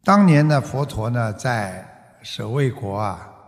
当年呢，佛陀呢在舍卫国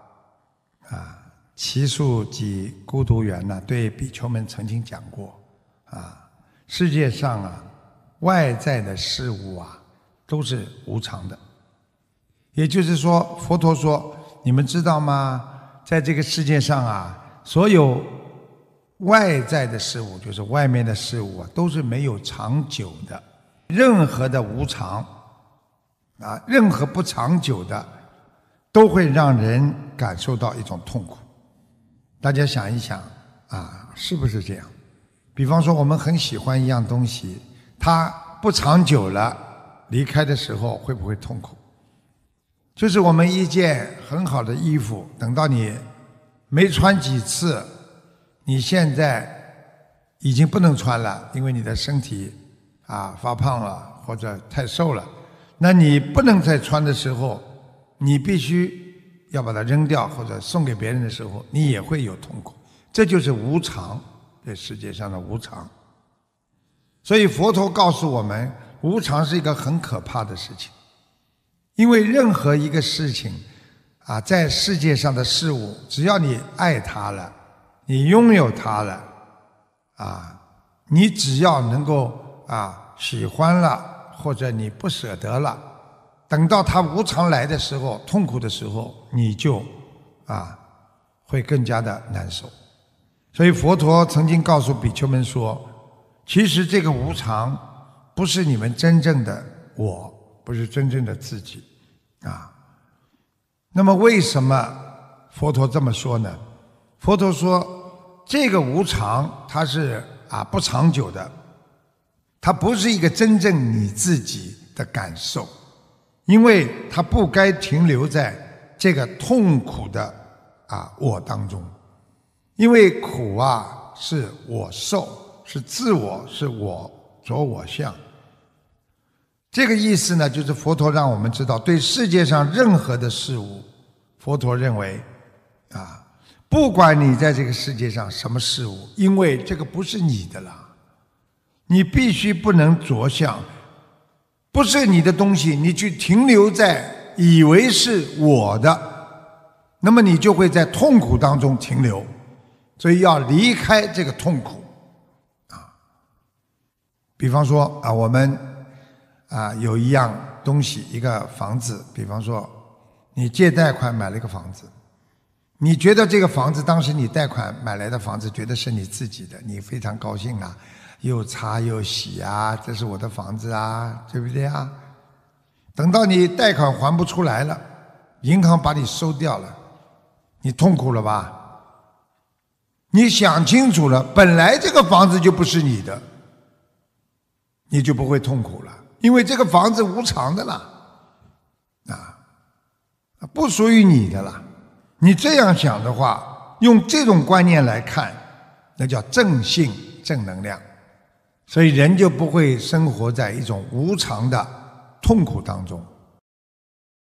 祇树及孤独园呢，对比丘们曾经讲过世界上外在的事物都是无常的。也就是说，佛陀说，你们知道吗？在这个世界上所有外在的事物，就是外面的事物都是没有长久的。任何的无常任何不长久的都会让人感受到一种痛苦。大家想一想是不是这样？比方说我们很喜欢一样东西，它不长久了，离开的时候会不会痛苦？就是我们一件很好的衣服，等到你没穿几次，你现在已经不能穿了，因为你的身体发胖了或者太瘦了，那你不能再穿的时候，你必须要把它扔掉或者送给别人的时候，你也会有痛苦。这就是无常，这世界上的无常。所以佛陀告诉我们，无常是一个很可怕的事情。因为任何一个事情在世界上的事物，只要你爱它了，你拥有它了你只要能够喜欢了，或者你不舍得了，等到它无常来的时候，痛苦的时候，你就会更加的难受。所以佛陀曾经告诉比丘们说，其实这个无常不是你们真正的我，不是真正的自己那么为什么佛陀这么说呢？佛陀说，这个无常它是不长久的，它不是一个真正你自己的感受，因为它不该停留在这个痛苦的我当中。因为苦是我受，是自我，是我着我相。这个意思呢，就是佛陀让我们知道，对世界上任何的事物，佛陀认为不管你在这个世界上什么事物，因为这个不是你的了，你必须不能着相，不是你的东西，你去停留在以为是我的，那么你就会在痛苦当中停留。所以要离开这个痛苦比方说我们有一样东西，一个房子，比方说你借贷款买了一个房子，你觉得这个房子当时你贷款买来的房子觉得是你自己的，你非常高兴又擦又洗这是我的房子对不对等到你贷款还不出来了，银行把你收掉了，你痛苦了吧？你想清楚了，本来这个房子就不是你的，你就不会痛苦了，因为这个房子无常的了不属于你的了。你这样想的话，用这种观念来看，那叫正性正能量，所以人就不会生活在一种无常的痛苦当中。